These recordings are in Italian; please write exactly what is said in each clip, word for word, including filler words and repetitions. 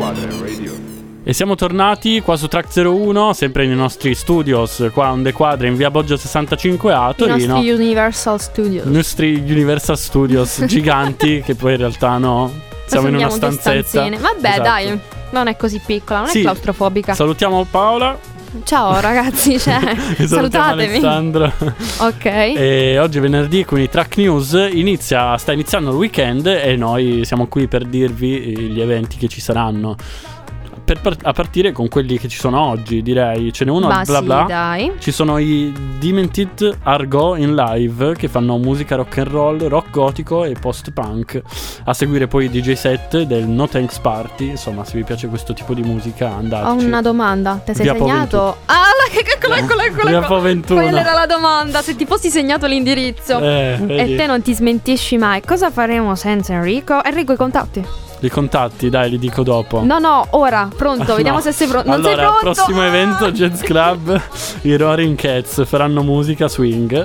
Quadra Radio. E siamo tornati qua su Track zero uno, sempre nei nostri studios qua a Onde Quadre in via Boggio sessantacinque a Torino. I nostri Universal Studios. I nostri Universal Studios giganti che poi in realtà no, siamo in una stanzetta. Vabbè, esatto. Dai, non è così piccola, non sì, è claustrofobica. Salutiamo Paola. Ciao ragazzi, cioè, salutatemi. Alessandro. Ok. E oggi è venerdì, quindi Track News inizia, sta iniziando il weekend e noi siamo qui per dirvi gli eventi che ci saranno. Per part- a partire con quelli che ci sono oggi, direi. Ce n'è uno al bla sì, bla. Dai. Ci sono i Demented Argo in live che fanno musica rock and roll, rock gotico e post-punk. A seguire poi i D J set del No Thanks Party. Insomma, se vi piace questo tipo di musica, andateci. Ho una domanda. Ti sei Via segnato? Ah, eccolo, eccolo, eccolo. Via Po ventuno. Quella era la domanda. Se ti fossi segnato l'indirizzo eh, e te non ti smentisci mai, cosa faremo senza Enrico? Enrico, i contatti. I contatti, dai, li dico dopo. No, no, ora, pronto, vediamo no. se sei pronto. Non allora, sei pronto? Prossimo evento, Jazz Club, i Roaring Cats faranno musica swing,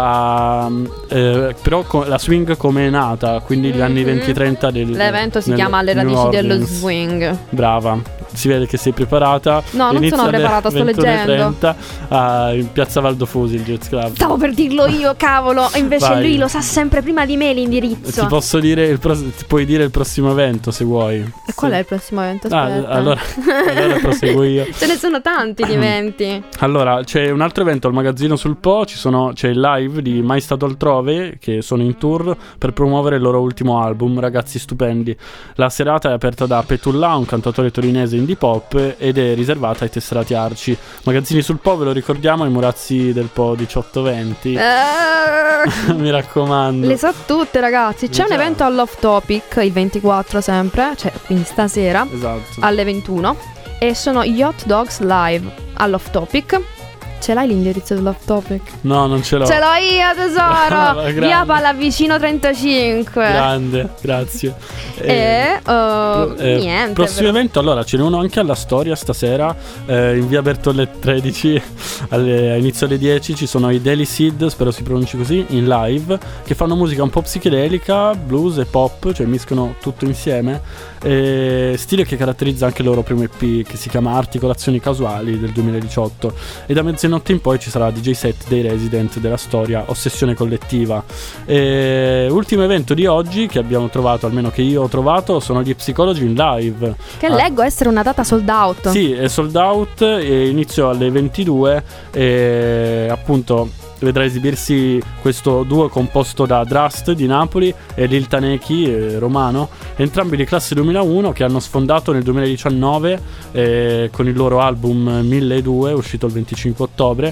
uh, eh, però co- la swing come è nata, quindi gli anni venti trenta del L'evento si nel, chiama Le radici dello swing. Brava. Si vede che sei preparata. No, non Inizia sono preparata, sto leggendo. trenta uh, in Piazza Valdo Fusi, il Jazz Club. Stavo per dirlo io, cavolo. Invece Vai. lui lo sa sempre prima di me l'indirizzo. Ti posso dire il pro- ti puoi dire il prossimo evento se vuoi. E qual è il prossimo evento? Ah, Aspetta. allora, allora proseguo io. Ce ne sono tanti di eventi. Allora, c'è un altro evento al magazzino sul Po. Ci sono, c'è il live di Mai Stato Altrove, che sono in tour per promuovere il loro ultimo album, Ragazzi Stupendi. La serata è aperta da Petulla, un cantautore torinese indie pop, ed è riservata ai tesserati Arci. Magazzini sul Po, ve lo ricordiamo, ai Murazzi del Po diciotto venti. Eh, Mi raccomando. le so tutte, ragazzi. C'è Già. un evento all'Off Topic il ventiquattro sempre, cioè quindi stasera, Esatto. alle ventuno. E sono gli Hot Dogs Live all'Off Topic. Ce l'hai l'indirizzo dell'Off Topic? No, non ce l'ho. Ce l'ho io, tesoro. Grande. Via Pallavicino trentacinque. Grande, grazie. E uh, pro- eh, niente. Prossimo però. evento, allora ce n'è uno anche alla Storia stasera, eh, in via Bertolle tredici alle, a inizio alle dieci. Ci sono i Daily Seed, spero si pronunci così, in live, che fanno musica un po' psichedelica, blues e pop, cioè mischiano tutto insieme, eh, stile che caratterizza anche il loro primo E P, che si chiama Articolazioni Casuali, del duemiladiciotto. E da mezzanotte in poi ci sarà il D J set dei Resident della Storia, Ossessione Collettiva. E ultimo evento di oggi che abbiamo trovato, almeno che io ho trovato, sono gli Psicologi in live. Che ah. leggo essere una data sold out. Sì, è sold out e inizio alle ventidue e appunto vedrà esibirsi questo duo composto da Drust di Napoli e Lil Taneki eh, romano, entrambi di classe duemilauno, che hanno sfondato nel duemiladiciannove eh, con il loro album milleduecento, uscito il venticinque ottobre.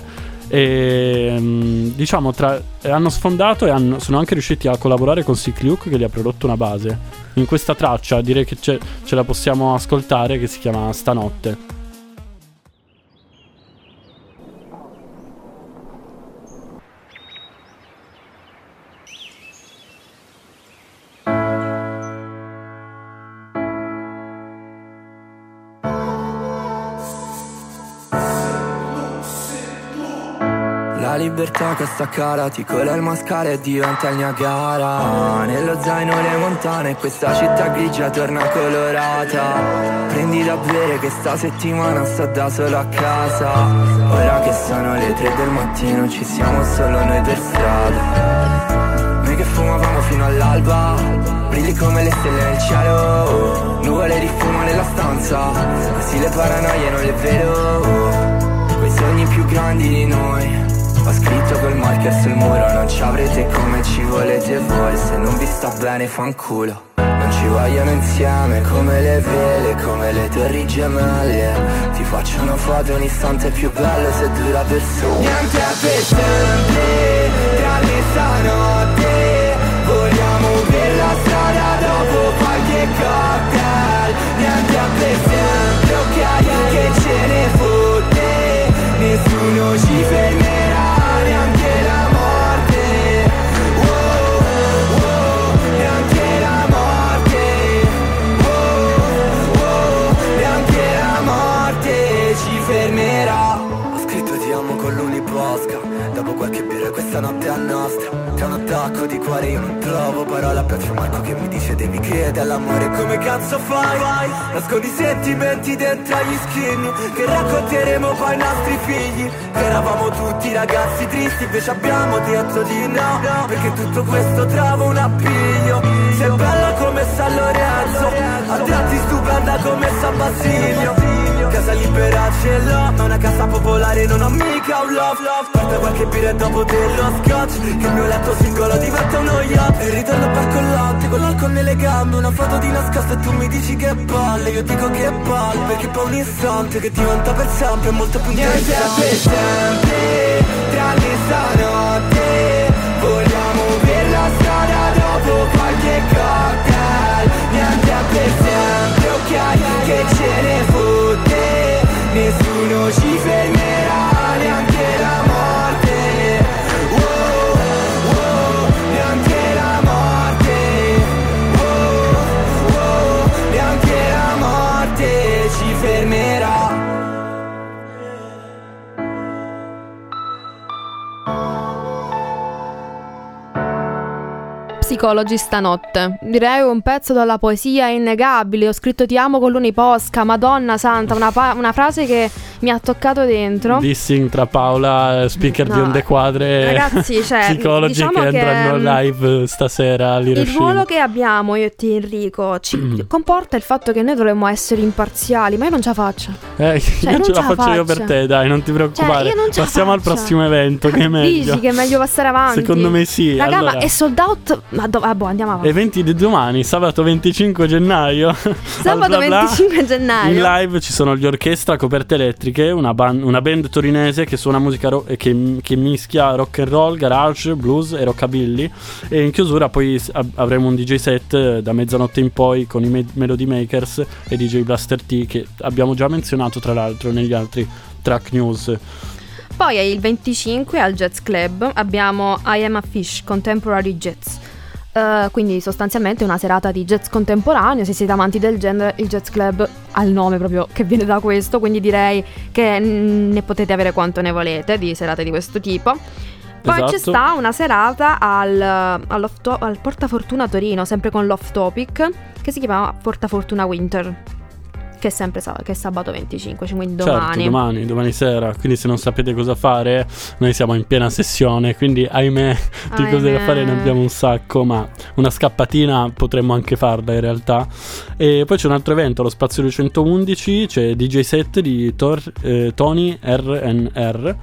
E diciamo tra, hanno sfondato e hanno, sono anche riusciti a collaborare con Sick Luke, che gli ha prodotto una base. In questa traccia direi che ce la possiamo ascoltare, che si chiama Stanotte. La libertà che stacca ti cola il mascara e diventa il Niagara. Nello zaino le montane, questa città grigia torna colorata. Prendi da bere che sta settimana sto da solo a casa. Ora che sono le tre del mattino ci siamo solo noi per strada. Noi che fumavamo fino all'alba, brilli come le stelle nel cielo. Nuvole di fumo nella stanza, sì le paranoie non le vedo. Quei sogni più grandi di noi, ho scritto col marker sul muro, non ci avrete come ci volete voi. Se non vi sta bene fanculo. Non ci vogliono insieme come le vele, come le torri gemelle. Ti faccio una foto un istante più bello se dura per solo. Niente è per sempre, tranne stanotte. Vogliamo per la strada dopo qualche cocktail. Niente è per sempre, ok, che ce ne fotte. Nessuno ci fermerà, neanche la morte. Wow, wow, neanche la morte. Wow, wow, neanche la morte ci fermerà. Ho scritto ti amo con l'uniposca, dopo qualche birra questa notte è nostra. C'è un attacco di cuore io non trovo parole. Abbraccio Marco che mi dice devi credere all'amore. Come cazzo fai? Vai, nascondi sentimenti dentro agli skinny che racconteremo poi ai nostri figli. Che eravamo tutti ragazzi tristi, invece abbiamo detto di no, no, perché tutto questo trova un appiglio. Sei bella come San Lorenzo, a tratti stupenda come San Basilio. Casa libera ce l'ho, ma una casa popolare non ho mica un love, love. Porta qualche birra e dopo dello scotch, che il mio letto singolo diventa uno yacht. E ritorno per con latte, con l'alcol nelle gambe, una foto di nascosto e tu mi dici che palle. Io dico che palle, perché poi un istante che diventa per sempre è molto più interessante. Niente per sempre, tranne stanotte, vogliamo per la strada dopo qualche cocktail. Niente per sempre, ok, che ce ne fotte, nessuno ci fermerà, neanche la morte. Wow, wow, neanche la morte. Wow, wow, neanche la morte ci fermerà. Psicologi stanotte. Direi un pezzo dalla poesia innegabile. Ho scritto ti amo con l'uniposca. Madonna santa, una, pa- una frase che mi ha toccato dentro. Dissing tra Paola, speaker No, di Onde Quadre, ragazzi, cioè, psicologi diciamo che che andranno live stasera il all'Hiroshima. ruolo che abbiamo io e te Enrico ci Mm. comporta il fatto che noi dovremmo essere imparziali, ma io non ce la faccio. Eh, Cioè, io non ce la ce la faccio io per faccio. te, dai, non ti preoccupare. Cioè, io non ce la Passiamo al faccio. prossimo evento, che è meglio. Dici che è meglio passare avanti? Secondo me sì. Raga, allora, ma è sold out. Ma do- ah, boh, andiamo avanti. eventi di domani, sabato venticinque gennaio. Sabato al Bla Bla, venticinque gennaio. in live ci sono gli Orchestra Coperte Elettriche, una, ban- una band torinese che suona musica ro- che, che mischia rock and roll, garage, blues e rockabilly. E in chiusura poi s- av- avremo un D J set eh, da mezzanotte in poi con i Me- Melody Makers e D J Blaster T, che abbiamo già menzionato tra l'altro negli altri track news. Poi è il venticinque al Jazz Club abbiamo I Am a Fish Contemporary Jazz. Uh, quindi sostanzialmente una serata di jazz contemporaneo. Se siete amanti del genere, il Jazz Club ha il nome proprio che viene da questo, quindi direi che mm, ne potete avere quanto ne volete di serate di questo tipo. Poi Esatto. c'è sta una serata al, all'off to- al Portafortuna Torino, sempre con l'Off Topic, che si chiama Portafortuna Winter, che è sempre sa- che è sabato venticinque, cioè quindi domani. Certo, domani, domani sera. Quindi se non sapete cosa fare, noi siamo in piena sessione, quindi ahimè di Ahimè. cose da fare ne abbiamo un sacco, ma una scappatina potremmo anche farla in realtà. E poi c'è un altro evento allo Spazio duecentoundici, c'è D J set di Tor- eh, Tony R N R.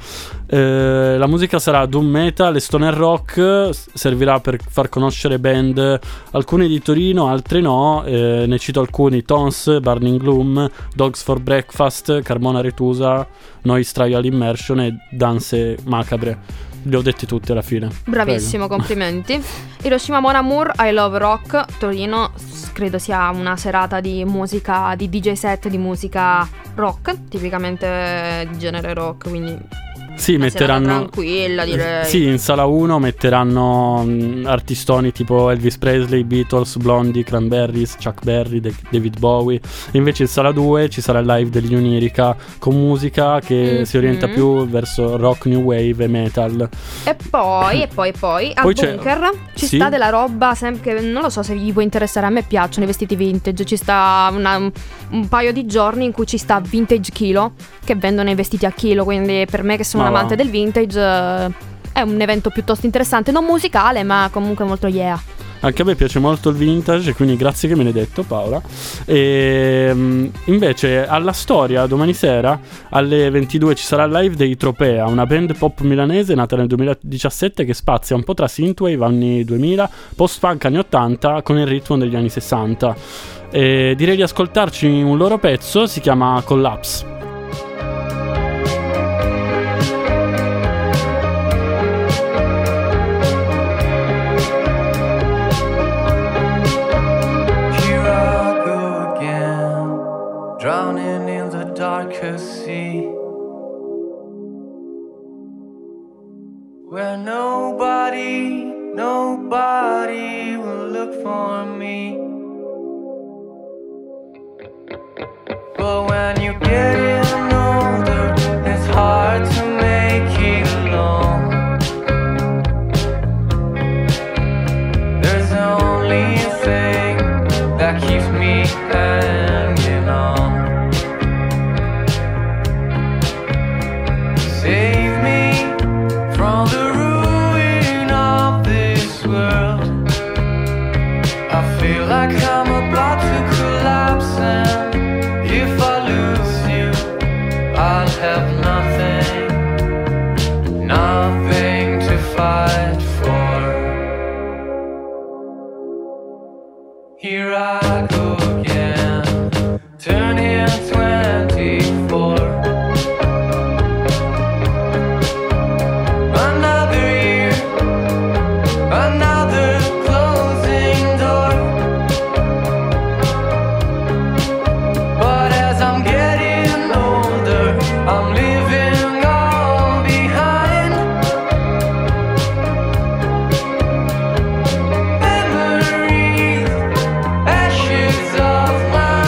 Eh, la musica sarà doom metal e stoner rock, s- servirà per far conoscere band, alcune di Torino, altre no. Eh, ne cito alcuni: Tons, Burning Gloom, Dogs for Breakfast, Carmona Retusa, Noise Trial Immersion e Danze Macabre. Li ho detti tutti alla fine. Bravissimo, complimenti. Hiroshima Mon Amour, I Love Rock, Torino, s- credo sia una serata di musica, di D J set di musica rock, tipicamente di genere rock, quindi Sì, una serata metteranno tranquilla, direi. Sì, in sala uno metteranno mh, artistoni tipo Elvis Presley, Beatles, Blondie, Cranberries, Chuck Berry, De- David Bowie. Invece in sala due ci sarà il live degli Onirica con musica che Mhm. si orienta più verso rock, new wave e metal. E poi, e poi, e poi, al Poi c'è- Bunker ci sì. sta della roba sempre che non lo so se vi può interessare, a me piacciono i vestiti vintage, ci sta una- un paio di giorni in cui ci sta Vintage Kilo, che vendono i vestiti a chilo, quindi per me che sono Ma un amante va. del vintage eh, è un evento piuttosto interessante, non musicale ma comunque molto yeah. Anche a me piace molto il vintage, quindi grazie che me l'hai detto, Paola. E mh, invece alla Storia domani sera alle ventidue ci sarà il live dei Tropea, una band pop milanese nata nel duemiladiciassette che spazia un po' tra synthwave anni duemila, post-punk anni ottanta con il ritmo degli anni sessanta. E direi di ascoltarci un loro pezzo, si chiama Collapse. Here I go again, drowning in the darkest sea, where nobody, nobody will look for me. But when you get in older, it's hard to make it alone. feel like I'm about to collapse, and if I lose you, I'll have nothing, nothing to fight for. Here I go again, turning twenty-four. Another year, another closing door. But as I'm getting older, I'm leaving all behind. Memories, ashes of my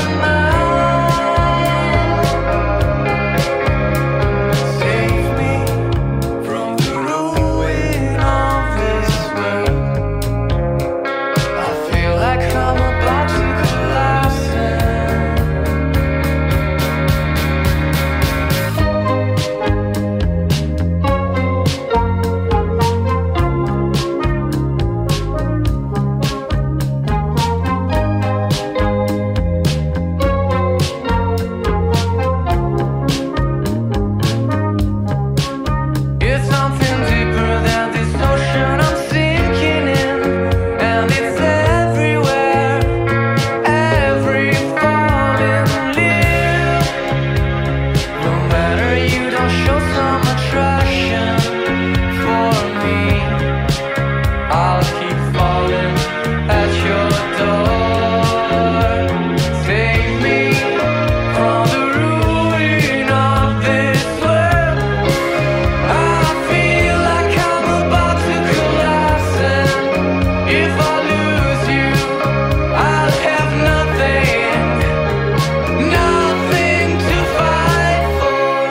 mind. Save me from the ruin of this world. I feel like I'm about to collapse. It's something deeper than this ocean I'm sinking in, and it's everywhere, every falling leaf. No matter, you don't show some attraction for me, I'll keep falling at your door. Save me from the ruin of this world. I feel like I'm about to collapse, and if I lose you, I'll have nothing, nothing to fight for.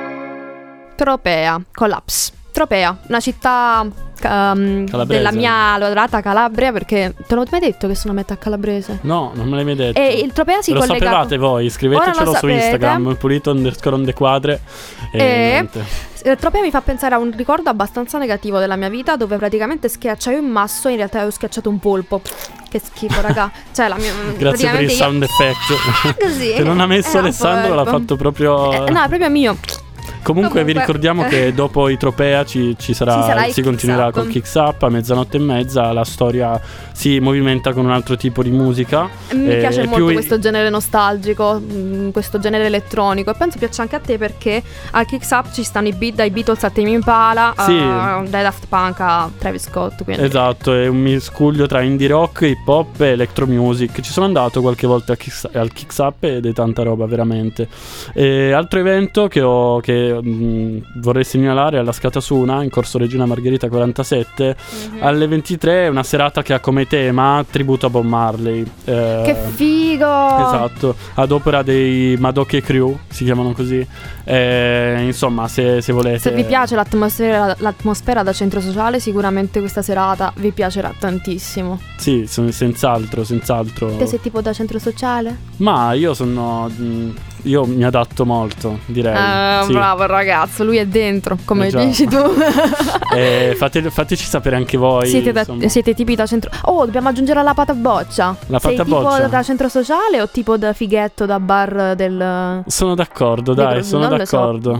Tropea, Collapse. Tropea, una città um, Calabrese. della mia adorata Calabria, perché te l'ho mai detto che sono metà calabrese. No, non me l'hai mai detto. E il Tropea si Lo collega. sapevate voi, Ora scrivetecelo lo su sapete. Instagram, pulito underscore on the quadre. E, E- niente. Il Tropea mi fa pensare a un ricordo abbastanza negativo della mia vita, dove praticamente schiacciai un masso e in realtà avevo schiacciato un polpo. Che schifo, raga. Cioè, la mia. Grazie per il praticamente io- sound effect. Così. Che non ha messo Era un Alessandro, l'ha polpo. fatto proprio. Eh, no, è proprio mio. Comunque, vi Comunque- ricordiamo che dopo i Tropea ci, ci sarà, Ci sarà il si Kicks continuerà Up. con Kicks Up a mezzanotte e mezza. La storia si movimenta con un altro tipo di musica. Mi Eh, piace è molto più- questo genere nostalgico, mh, questo genere elettronico, e penso piaccia anche a te, perché al Kicks Up ci stanno i beat dai Beatles a Tame Impala, Sì. a- dai Daft Punk a Travis Scott, quindi. Esatto, è un miscuglio tra indie rock, hip hop e electro music. Ci sono andato qualche volta al Kicks, al Kicks Up ed è tanta roba veramente. E altro evento che, ho, che mh, vorrei segnalare è alla Scatasuna in corso Regina Margherita quarantasette Mhm. alle ventitré, è una serata che ha come tema tributo a Bob Marley. Eh, Che figo! Esatto, ad opera dei Madoke Crew, si chiamano così. Eh, insomma, se, se volete. Se vi piace l'atmosfera, l'atmosfera da centro sociale, sicuramente questa serata vi piacerà tantissimo. Sì, sono- senz'altro, senz'altro. Te sei tipo da centro sociale? Ma io sono. mh, Io mi adatto molto, direi. Eh, Sì. bravo il ragazzo, lui è dentro, come Eh già. dici tu. Eh, fate- fateci sapere anche voi. Siete, da- insomma. siete tipi da centro. Oh, dobbiamo aggiungere la pataboccia. La Sei pataboccia? tipo da centro sociale o tipo da fighetto da bar del. Sono d'accordo, Dico, dai, sono non lo so. d'accordo.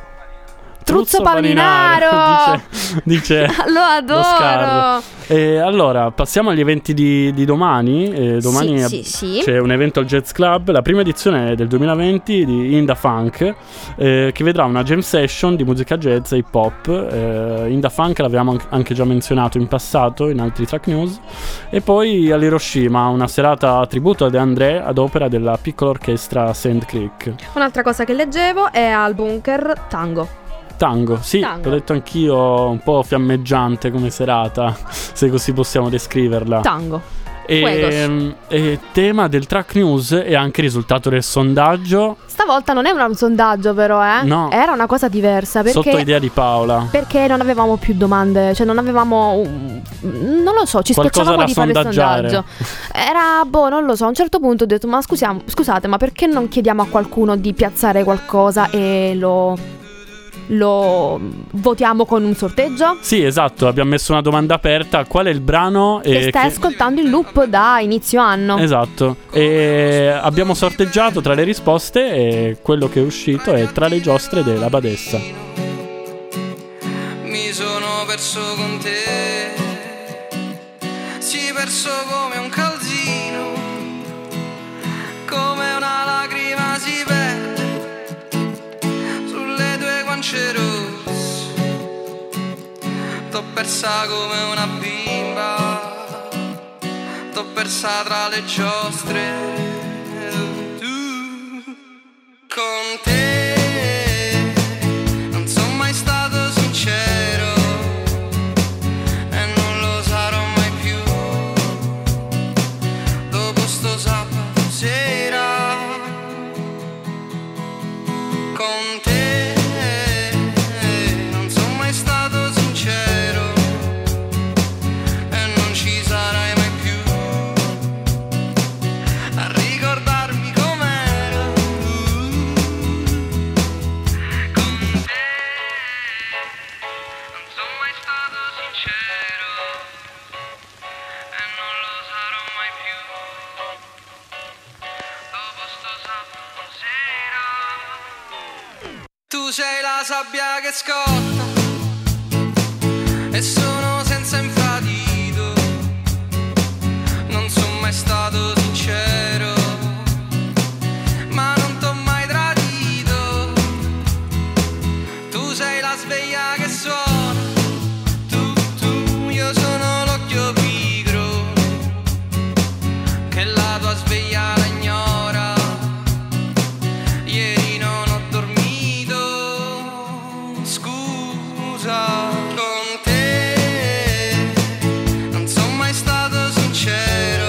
Truzzo Paninaro! dice, dice Lo adoro! Scar. E allora, passiamo agli eventi di, di domani. E domani Sì, ab- sì, sì. c'è un evento al Jazz Club, la prima edizione è del duemilaventi di Inda Funk, eh, che vedrà una jam session di musica jazz e hip hop. Eh, Inda Funk l'avevamo an- anche già menzionato in passato in altri track news. E poi all'Hiroshima una serata a tributo ad André ad opera della piccola orchestra Sand Creek. Un'altra cosa che leggevo è al Bunker Tango. Tango, sì, Tango. l'ho detto anch'io, un po' fiammeggiante come serata, se così possiamo descriverla. Tango. E, Fuegos. e tema del track news è anche risultato del sondaggio Stavolta non è un sondaggio, però, eh? No. Era una cosa diversa. Perché sotto idea di Paola. Perché non avevamo più domande, cioè non avevamo un- non lo so, ci Qualcosa scocciavamo da di fare il sondaggiare. sondaggio. Era boh, non lo so, a un certo punto ho detto "Ma scusiamo, scusate, ma perché non chiediamo a qualcuno di piazzare qualcosa e lo lo votiamo con un sorteggio. Sì, esatto, abbiamo messo una domanda aperta: qual è il brano che eh, stai che... ascoltando in loop da inizio anno? Esatto. E abbiamo sorteggiato tra le risposte e quello che è uscito è Tra le giostre della Badessa. Mi sono perso con te, si perso come un calzino, come una lacrima si perde sulle tue guance rosse. T'ho persa come una bimba, t'ho persa tra le giostre. Tu con te non sono mai stato sincero e non lo sarò mai più. Dopo sto sabato sera con te non sono mai stato sincero e non ci sarai mai più a ricordarmi com'ero. Con te non sono mai stato sincero e non lo sarò mai più. Dopo sto sabato sera tu sei la sabbia che scotta e sono senza infradito. Non sono mai stato sincero, ma non t'ho mai tradito. Tu sei la sveglia che suona, tu, tu, io sono l'occhio pigro che la tua sveglia la ignora. Ieri non ho dormito, scusa. Con te non sono mai stato sincero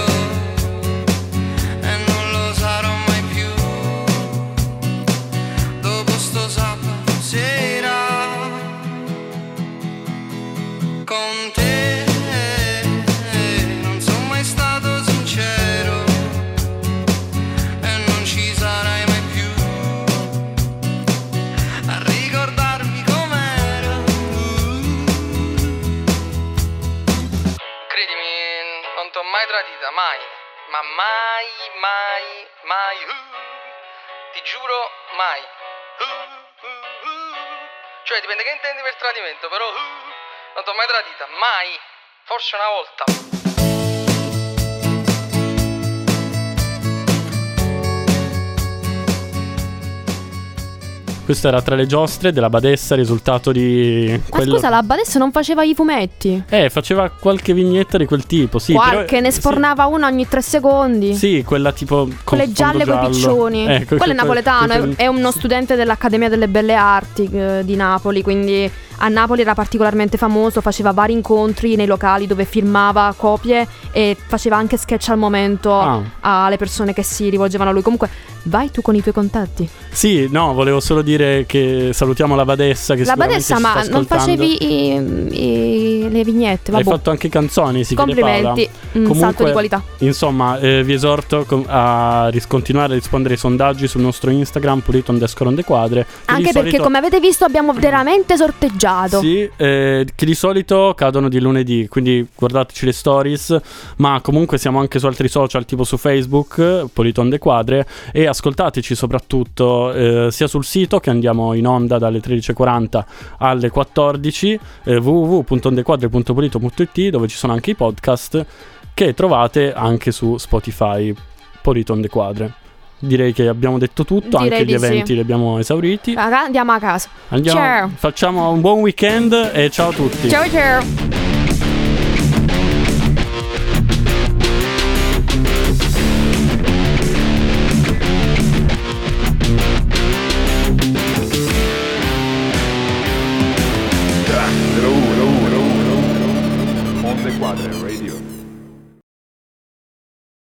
e non lo sarò mai più. Dopo sto sabato sera con te non sono mai stato sincero e non ci sarai mai più a ricordarmi com'ero. Credimi, non t'ho mai tradita, mai, ma mai, mai, mai, uh, ti giuro mai. Uh, uh, uh. Cioè dipende che intendi per tradimento, però uh, non t'ho mai tradita, mai, forse una volta. Questo era Tra le giostre della Badessa, risultato di Ma quello... scusa, la Badessa non faceva i fumetti? Eh, faceva qualche vignetta di quel tipo, sì. Qualche, però, ne sfornava una ogni tre secondi. Sì, sì, quella tipo con Quelle fondo gialle coi giallo. piccioni. Eh, que- Quello è que- napoletano, que- è, è uno studente dell'Accademia delle Belle Arti eh, di Napoli, quindi a Napoli era particolarmente famoso, faceva vari incontri nei locali dove filmava copie e faceva anche sketch al momento Ah. alle persone che si rivolgevano a lui. Comunque, vai tu con i tuoi contatti. Sì, no, volevo solo dire che salutiamo la Badessa che La sicuramente Badessa, ci sta ma non ascoltando. facevi i- i- le vignette, Hai vabbè. fatto anche canzoni, si chiede Paola. Complimenti, un Comunque, salto di qualità. Insomma, eh, vi esorto com- a ris- continuare a rispondere ai sondaggi sul nostro Instagram, pulito underscore on the quadre. che Anche di perché, solito- come avete visto, abbiamo veramente sorteggiato. Sì, eh, che di solito cadono di lunedì, quindi guardateci le stories, ma comunque siamo anche su altri social tipo su Facebook, Pulito on the Quadre, e ascoltateci soprattutto eh, sia sul sito che andiamo in onda dalle tredici e quaranta alle quattordici, eh, w w w punto ondequadre punto pulito punto i t, dove ci sono anche i podcast che trovate anche su Spotify, Pulito on the Quadre. Direi che abbiamo detto tutto, Direi anche gli di sì. eventi li abbiamo esauriti. Raga, andiamo a casa. Andiamo, Ciao. facciamo un buon weekend e ciao a tutti. Ciao ciao.